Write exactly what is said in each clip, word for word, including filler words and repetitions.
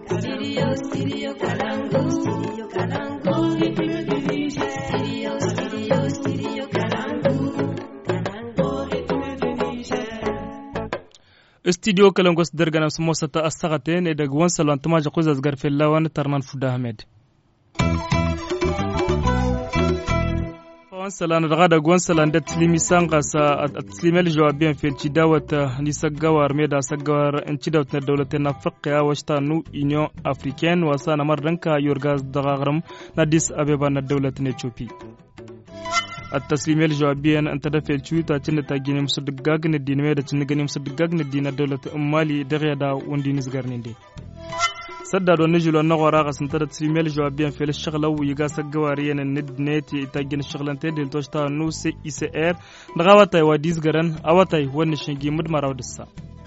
Studio, studio Kalangu. Studio Kalangu. Studio, studio, studio Kalangu. studio Kalangu sdergana smosata astagate ne daga wan salon tama ja kuzas garfe lawan tarnan fuda ahmed wan salana daga da wan salan da tlimi sanga sa atlimel jawabiyan fel chidawata ni sagawar meda sagawar en chidawat na dawlatin afrika washta nu union africaine wasana mardanka yorgaz daga garam na dis abeba na dawlatin ethiopia التسليم الجوابيا أن تدفع الشويتا تشن تاجين مصدقاق ندين ميدا تشن غني مصدقاق ندين الدولة أمالي دغيا دا وندي نزغرنين دي سدادو نجلو نغورا غسن تدا تسليم الجوابيا في الشغلة ويغا سقواريا ند نيتي تاجين الشغلان تدين توشتا نو سي إي سي إر نغاواتاي وديز غران أواتاي ونشنجي مدمراو دسا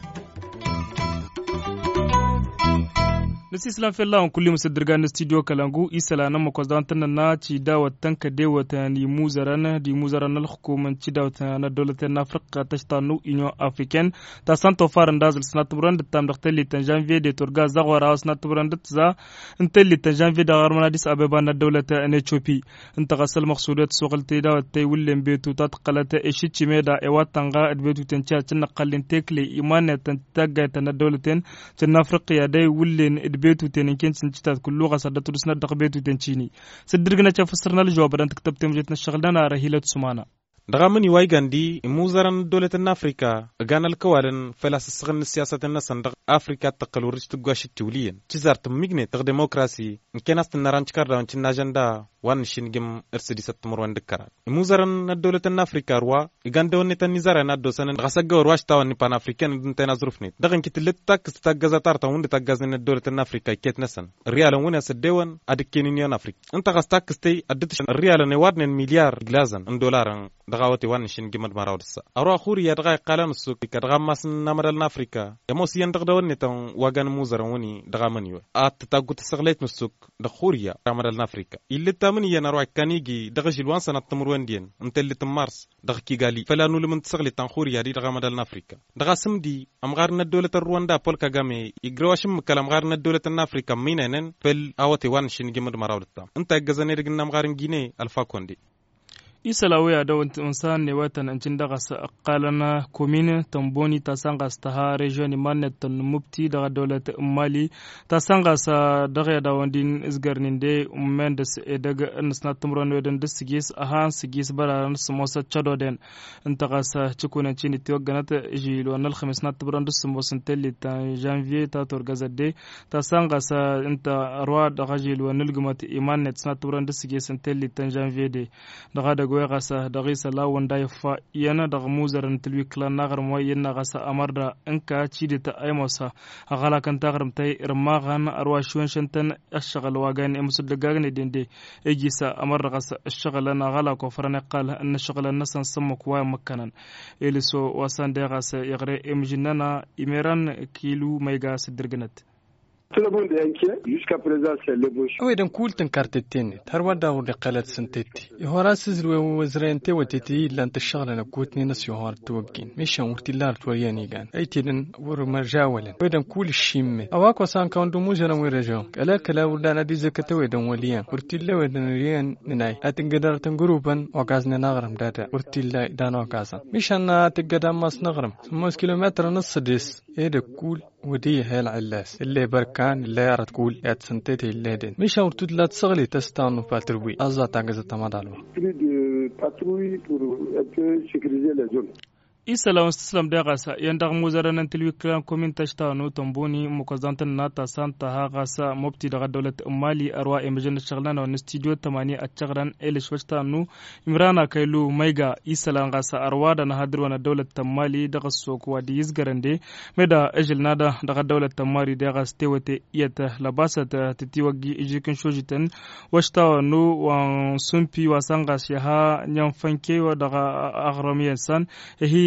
nasi islam fella on kulli musaddirga na studio Kalangu isala na makwazantan na ci dawatan ka dewata ni muzaran di muzaran al hukuman ci dawata na dawlatan afrika tashtanu union africaine ta santo faran dazal sanat buran da tam dakhli tan janvier de turga zagwara sanat buran da za intelli tan janvier da garmana dis abeba na dawlata na ethiopia inta gasal maqsudat suqalti dawata wullem betu ta taqalata eshi meda e watanga betu tan cha tan qallin tekle imana tan tagata na dawlatan tan afrika dai wullen بيتو تنكين سنتات كل لغة صدت رسنا دق بيتو تنشيني صدرنا تفسرنا الجواب أنت كتبت مجتنا شغلنا رهيلة سمانا دغامني واي غاندي موزران دولة أفريقيا غانا الكوالن فلاس السغن السياسة النسان دغ أفريقيا تقل ورش تقواش التوليين تزار تميقني تغ ديموكراسي نكيناس تنران تكاردا ونشن ناجندا وان شينجم ارسدي ستمر وان دكرا موزران الدولة الأفريقيا روا غاندي وني تنزارا نادو سنن غساقا ورواش تاواني بان أفريقيان دنتين ظروفني دغن كتلت تاك ستاقزا تارتا وند تاقزن الدولة الأفريقيا كيت نسن الريال وني سديوان أدكين نيون أفريقيا انت غستاك ستي أدتش الريال نوادن مليار غلازن ان دولار دغاوتي وان شين جمد مراودسا ارو خوري يدغا قالن السوق كدغا ماسن نمرل افريكا يموس يندغ دوني تن واغان موزر وني دغا منيو ات تاغوت سغليت نسوق دخوريا نمرل افريكا اللي تامني ينرو كانيجي دغ جلوان سنه تمروندين انت اللي تمارس دغ كيغالي فلانو لمن تسغلي تن خوريا دي دغا مدل افريكا دغا سمدي امغارنا الدوله الرواندا بول كاغامي يغرواشم كلام غارنا الدوله الافريكا مينن فل اوتي وان شين جمد مراودتا انت غزاني دغنا مغارن جيني الفا كوندي isalawiya da wansan ne watan ancin daga qalana komine tamboni ta sanga sta ha region manet tan mufti daga dawlat mali ta sanga sa daga da wandin isgarninde mendes e daga nasna tumron wedan disigis ahan sigis baran smosa chadoden intaqasa cikuna cini tiwaganata jil wanal khamis na tumron dismosan telli ta janvier ta torgazade ta sanga sa inta arwa daga jil wanal gumat imanet sna tumron disigis telli ta janvier de daga ويغسا دغيس لا وندا يفا ينا دغ موزرن تلوي كلا نغر مو ينا غسا امردا انكا تشيدي تا ايموسا غلا كان تغرم تاي رماغان ارواشون شنتن الشغل واغان امسدغاغن ديندي اجيسا امر غسا الشغل انا غلا كفرن قال ان الشغل الناس سمك واي مكنن اليسو وسان دغاس يغري امجننا ايميران كيلو ميغا سدرغنت Tout le monde est inquiet. Jusqu'à présent, c'est l'ébauche. Oui, donc, cool, t'en cartetine. Tarwada ou de qalat senteti. Yoras izlwe wazrente wateti lan tashghal na kutni nas yohar tuwgin. Mishan urtilar twariyani gan. Aytiden wur marjawalan. Oui, donc, cool shimme. Awak wasan kaundu mujana wi region. Kala kala wudana di zakata wedan waliyan. Urtilla wedan riyan ninay. Atingadar tanguruban waqazna nagram data. Urtilla dana waqazan. Mishan atigada mas nagram. Mus kilometer نص ديس. إيه ده كول ودي هي العلاس اللي بركان اللي يعرف تقول يا تسنتتي اللي دين مش أورتود لا تصغلي تستانو باتروي أزا تاجز تمادالو. patrouille pour un peu sécuriser les zones. isala waslam daga sa yanda muzaran tilwi klan komin tashta no tamboni mukozantan nata santa ha gasa mufti daga dawlat mali arwa emergen shaglana wa studio tamani a chagran elish wasta no imrana kailu maiga isala gasa arwa da na hadirwa na dawlat mali daga sokwa di isgarande meda ejil nada daga dawlat mali daga stewete iyata labasa ta titiwagi ejikin shojitan wasta no wan sumpi wasanga shi ha nyam fanke wa daga agramiyan san hi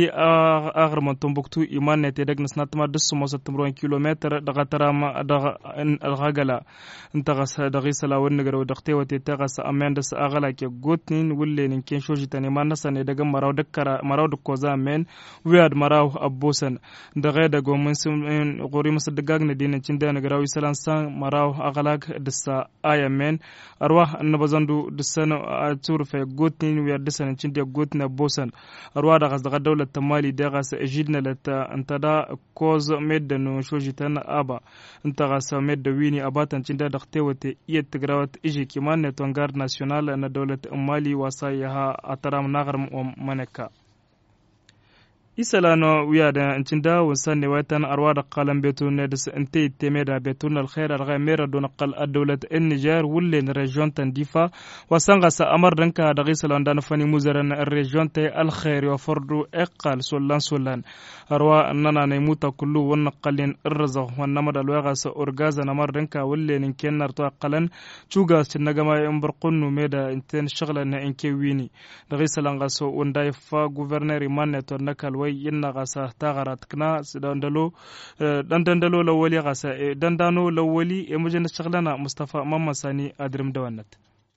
Mali agreman Tombouctou iman ne te dagnas natma dusu mosa tumruan kilometer daga tarama daga alghagala intagas daga sala wan nagaro dagte wate tagas amendas agala ke gotnin wulle nin ken shoji tane manasa ne daga maraw dakkara maraw de koza men wiad maraw abosan daga daga mun sim gori mas dagag ne dinin cinda nagaro isalan san maraw agalak dasa ayamen arwa annabazandu dusana turfe gotnin wiad dasa cinda gotna bosan arwa daga daga dawlat tamali daga sa ejidna lata antada koz medda no shoji tan aba intaga sa medda wini abatan cinda dagte wate iyat grawat iji kiman ne tongar national na dawlat mali wasa yaha ataram nagar manaka isalano wiyada incinda wansan ne watan arwada qalan betun ne des inte temeda betun al khair al ghamira don qal ad-dawlat an-niger wulle region tandifa wasanga sa amar danka da gisalan dan fani muzaran region te al khair wa fardu iqal solan solan arwa nana ne muta kullu wan qalin irza wan namada alwaga sa orgaza namar danka wulle nin kennar to qalan chuga sinagama imbarqunu meda inten shagla na inke wini da gisalan gaso undai fa gouverneur imanne to nakal yinna gasa tagarat kna dandalo dandalo lawali gasa dandano lawali e mujana shaglana Mustafa Mamman Sani adrim dawannat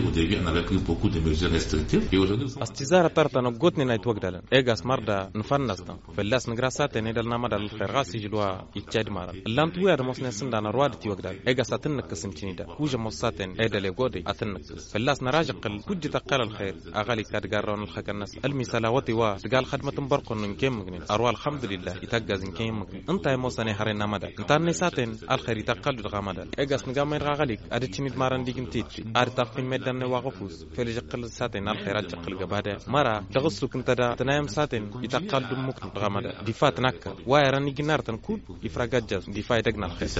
استزارة ترتنا قوتني نايت وقدلا إيجاس مردا نفنستا فلاس نجراسات ندل نامد الخيرغاس يجلوا يتشاد مارا اللام توير مصنع سندانا روادتي وقدلا إيجاس أتنك سمتينيدا وجا مصاتن إيدا ليقودي أتنك فلاس نراجق كوج تقال الخير أغالي كاد قارون الخك الناس المثالواتي وا تقال خدمة برقن من كيم مغنين أروال الحمد لله يتجاز إن كيم مغنين أنت يا مصنع هرين نامدا أنت نساتن الخير يتقال دغامدا إيجاس نجامين غاليك أدتشنيد مارن ديجنتيت أرتاق من دن واقفوس فلج قل ساتن الخيرات قل جبادة مرة دغسلك أنت دا تنام ساتن يتقال دمك دغامدا دفات نك وايراني جنار تنكود يفرقات جاز دفاع دقنا الخير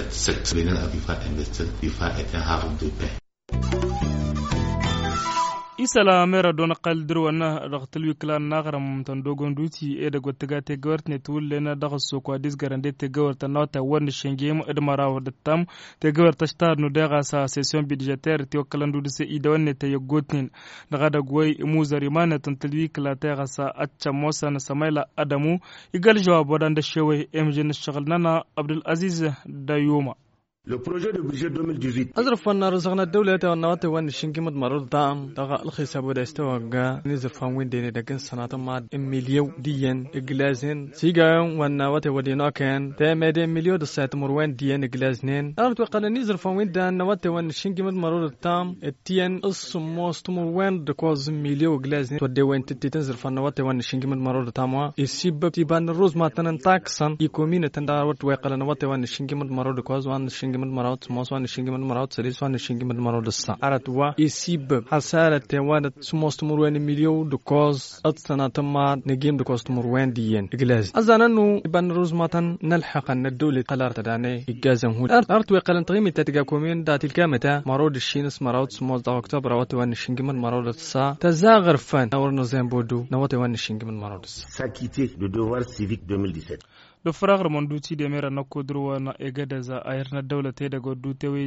isala mera dona qaldir wana raqtal wiklan nagaram tan dogon duti e de gottaga te gort ne tulle na daga soko dis garande te gort na ta won shengem edmara wadatam te gort tashtar no daga sa session budgétaire te okalandu de se idon ne te yogotnin daga da goy muzari mana tan talwi kala ta sa accha mosa na samaila adamu igal jawab wadanda shewe emjen shagalnana Abdul Aziz Dayuma Le projet de budget deux mille dix-huit أزرف أن رزقنا الدولة والنواتي وان الشنكي مرور دام دغا الخيسة بودا استوغا نزر فاوين ديني دقن سنة ماد مليو ديان إقلازين سيغا والنواتي ودينا كان تاما دي مليو دسات مروان ديان إقلازنين أنا بتوقع نزر فاوين دا النواتي وان الشنكي مرور دام التيان الصموس تمروان دكواز مليو إقلازنين تودي وين تتي تنزر فالنواتي وان الشنكي مرور دام يسيب تيبان الروز ما تنن تاكسن يكومين تندارت ويقال النواتي وان الشنكي مرور دكواز وان الشنكي من مراوت موسوان الشنجي من مراوت سليس وان الشنجي من مراوت السا أردوا يسيب حسالة توان سموس تمروان مليو دكوز أتصنا تما نجيم دكوز تمروان ديين إجلاز أظن إنه يبان روز ماتن نلحق أن الدولة قلار تداني إجازم هو أرد ويقال تغيمي تتجا كومين دات الكامتة مراوت الشينس مراوت سموس دا أكتوبر روات وان الشنجي من مراوت السا تزاغر فن أور نزام بودو نوات وان الشنجي من مراوت السا s'acquitter de devoir civique deux mille dix-sept. Le frère Monduti de Mera Nokodruwa na Egadaza ayarna dawlata daga dutewe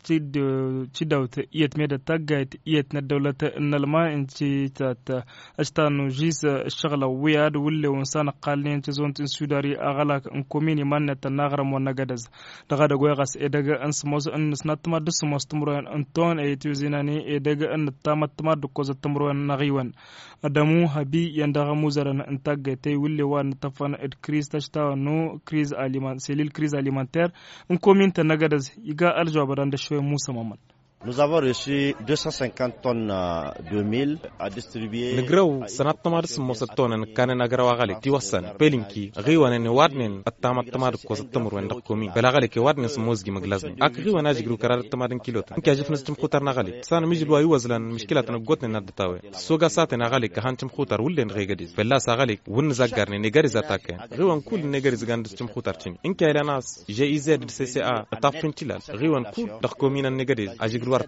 cidawta iyat meda tagayt iyat na dawlata nalma inci tata ashtanu jis shagla wiyad wulle wansana qalin ci zont in sudari agala in komini manna tanagram wa nagadaz daga da goygas e daga an smos an snatma dus smos tumroan anton e tuzinani e daga an tamatma du koza tumroan nagiwan adamu habi yandaga muzaran an tagayt wulle wan tafan ed crise tashtanu crise alimentaire cellule crise alimentaire in komin tanagadaz iga aljabaran da Moussa Maman. Nous avons reçu deux cent cinquante tonnes de mil à distribuer. نقرأ سنة تمارس موسطون كان نقرأ غالي توصل بيلينكي غيوان إن وادن التام التمار كوز التمر وين دقومي بلا غالي كوادن سموزجي مغلازني أك غيوان أجي قرو قرار التمارين كيلوتا إنك أجي فنستم خوتر نغالي سان ميجي الواي وزلان مشكلة نقوتنا ندتاوي سوغا ساتنا غالي كهانتم خوتر ولين غيغديز بلا ساغالي ون زاغارني نيغاري زاتاكي غيوان كل نيغاري زغاندستم خوتر تشين إنك إلى ناس جي زد سي سي آ تافين تيلال غيوان كل دقومينا نيغاري أجي قرو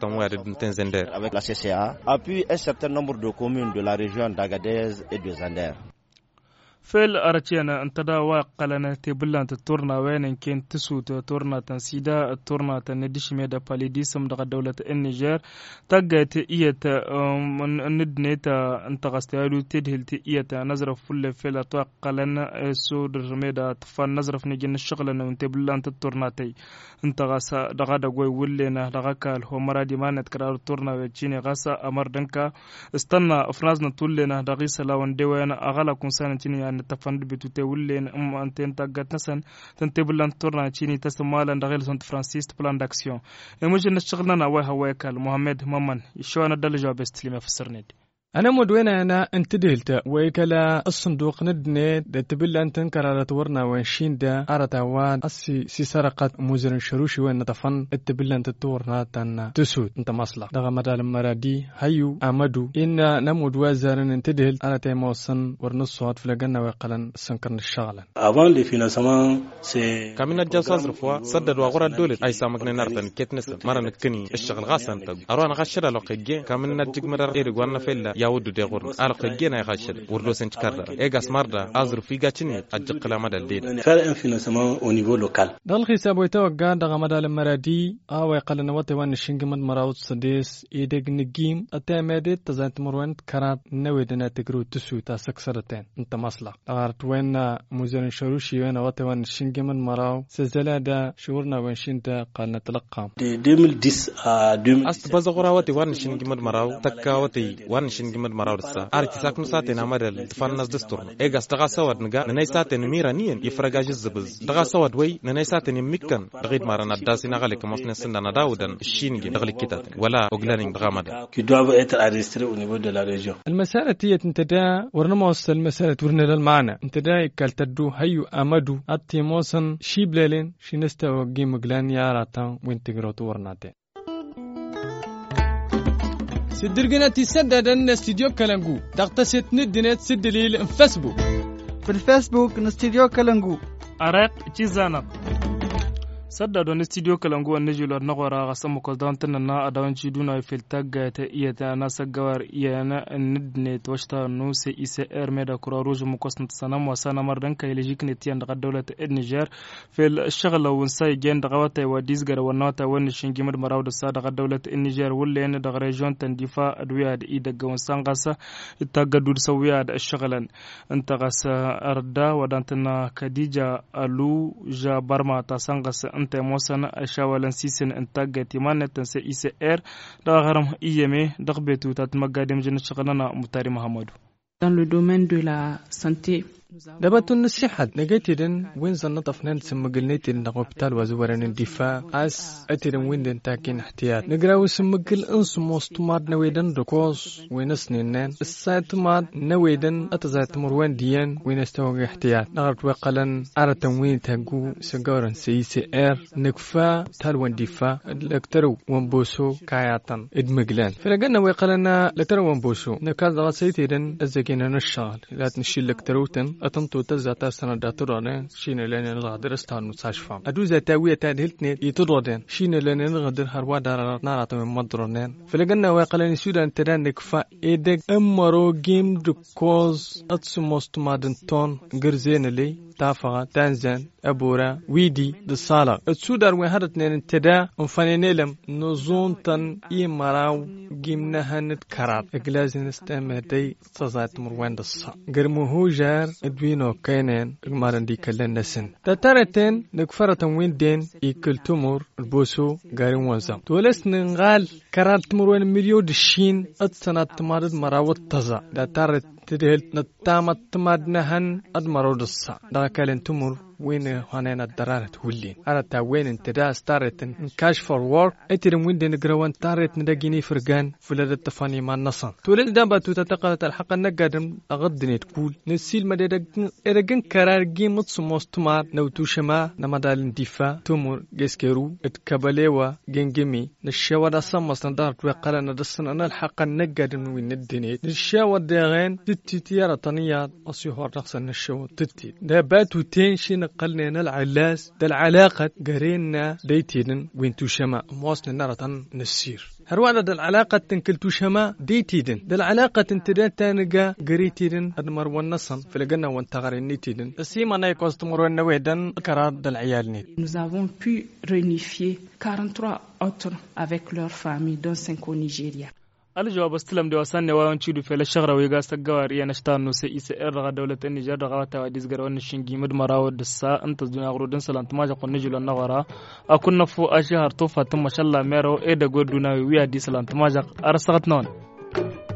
avec la C C A, appuie un certain nombre de communes de la région d'Agadez et de Zander. في الأرتيانا انتدا واقلنا تبلان تورنا وين كان تسو تورنا تنسيدا تورنا تندش ميدا باليديسم دغ دولة النيجر تجت إيت ندنيت انت غستيالو تدهل تيت نظرف فل في التوقلنا سود ميدا تفان نظرف نجن الشغل انه تبلان تورناتي انت غسا دغ دغوي ولينا دغ كال هو مرادي ما نتكرار تورنا وجيني غسا امر دنكا استنى افرازنا تولنا دغيس لاون ديوانا اغلا كونسان يعني تفند بتوتي ولين ام انتن تاغات نسن تنتبلان تورنا تشيني تسمالا دغيل سنت فرانسيس بلان داكسيون ايموجن نشغلنا وا هواكال محمد ممن شو انا دل جواب استلمه فسرني أنا مدوينة أنا انتدهلت ويكلا الصندوق ندني تبل أن تنكر على تورنا وشين دا أرتوان أسي سي سرقت موزرن شروشي وين نتفن تبل أن تورنا تن تسود أنت مصلح دغا مدال مرادي هيو أمدو إن نمود وزارن انتدهل أنا تيموصن ورنصوات فلقنا ويقلن سنكرن الشغلة avant le financement c'est كامينا جاساس رفوا صدد وغورا الدولة أي سامقنا نارتن كيتنس مرة نكني الشغل غاسن تب أروان غشرة لقيجي كامينا جيك مرة إيرغوانا فيلا ياودو دغور ألقيجي ناي غشرة ورلو سنتكرر إيجاس مرة أزر في جاتني أجق لما دلدين faire un financement au niveau local دل حساب ويتوقع دغا مدال مرادي أو يقلن وتوان الشنجمد مراود سديس إيدق نجيم أتامدت تزانت مروان كرات نويدنا تجرو تسو تاسكسرتين أنت مصلح أغارت وين موزن شروشي وين وتوان الشنجمد مراو سزلا دا شورنا وين شنتا قالنا تلقام de deux mille dix à deux mille أست بزغورا وتي وان شنجمد مراو تكا وتي وان شنجمد مراو رسا أرتي ساكن ساتين أمرل تفنس دستورنا إيجاس دغا سواد نجا نناي ساتين ميرانيين يفرجاج الزبز دغا سواد وي نناي ساتين ميكن دغيد مارنا داسين غالك مصنع سندنا داودن الشينجي دغلي كتات ولا أغلانين دغامدا qui doivent être enregistrés au niveau de la région المسألة هي انتدا ورنموس المسألة ورنا للمعنى انتدا يكالتدو هيو أمدو أتيموسن شيبلين شينستا وجيم غلان ياراتان وينتجروتو ورناتي سدرجنا تسدد أن استديو كلانجو تغتسل ندنت سدليل فيسبوك في الفيسبوك نستديو كلانجو أرق تيزانا sadda don studio kalangu an nejula nagwara gasam ko dantan na adawan ci duna fil tagga ta iya ta na sagawar iya na nidne twashta no se icr meda kura rouge mu kosnt sanam wa sana mardan kay lejikne tiyan daga dawlat niger fil shagla won say gen daga wata wa disgara wa nota won shingimad marawda sa daga dawlat niger wulle ne daga region tandifa adwiya da i daga won sangasa tagga dur sawiya da shaglan anta gasa arda wa dantana khadija alu ja barma ta sangasa أنت موسنا أشاولن سيسن إنتاج تيمان تنسى إي سي إر دغرم إيمي دغبتو تتمقدم جنة شغلنا متاري محمد. Dans le domaine de la santé دبت النصيحة نجتيدن وين زنت أفنان سمجلنيتين نقبتال وزورن الدفاع أس أتيدن وين دن تاكين احتياط نجراو سمجل أنس مستمر نويدن ركوز وين سنينن الساتمار نويدن أتزات مروان ديان وين استوى احتياط نغرت وقلن أرتن وين تاجو سجارن سي سي إر نكفا تالوان دفاع لكترو وانبوسو كاياتن إدمجلان فرجنا وقلنا لكترو وانبوسو نكاد غسيتيدن الزكينا نشال لا تنشيل لكتروتن أتنتو تزاتا سنة داتورانين شين لين الغدر استانو ساشفام أدو زاتاوية تادهلتني يتدردين شين لين الغدر هروا دارا ناراتو من مدرونين فلقنا واقلين سودان تدان نكفا إيدك أمرو جيم دكوز أتسموست مادن تون غرزين لي تافغا تانزان أبورا ويدي دسالة السودان وهرتنين انتدا انفانينيلم نزون تن إيماراو جيمنا هنت كرات إقلازين استمر دي تزات مروان دسا قرموهو جار ادوينو كينين اغمارن دي كلن نسن تتارتين نكفرة وين دين ايكل تمر البوسو غارين وانزام تولس ننغال كرات تمروين مليون دشين اتسانات تمارد مراوت تزا تتارت تدهل نتامت تمادنهن ادمارو دسا دا كالن تمر وين هانينا الدرارة ولين أنا تا وين انتدا ستارت كاش فور وورك اترم وين دين جروان تارت ندقيني فرقان فلاد التفاني ما نصن تولد دابا تتقلت الحق النقادم أغدني تقول نسيل مدى إرقن كرار جيم متصموس تمار نوتو شما نمدال اندفاع تمر جسكرو اتكابليوا جنجمي نشاوى دا سمس ندارت وقالنا دسن أنا الحق النقادم وين الدنيا نشاوى داغين تتي تيارة طنيات أصيحوار نقصا نشاوى تتي داباتو تنشين قلنا العلاس دل علاقة قرينا ديتيدن وين توشما موصل نرى نسير هروانا دل علاقة تنكل توشما ديتيدن دل علاقة تنتدان تانقا قريتيدن أدمر والنصن فلقنا وانتغرين نيتيدن السيما نايكوز تمرون نويدن الكرار دل عيال نيت. Nous avons pu réunifier quarante-trois autres avec leurs familles dont cinq au Nigeria. الجواب استلم دواسان نواون تشيدو في الشغرة ويقاس تقوار ينشتان نو سي إس إر دولة النيجر رغاتا وديز قروان الشنجي مدمراو دسا انت دون أغرودن سلان تماجا قل نجل النغرا أكون نفو أشهر توفا تم شالله ميرو إيدا قردونا ويا دي سلان تماجا أرسغت نون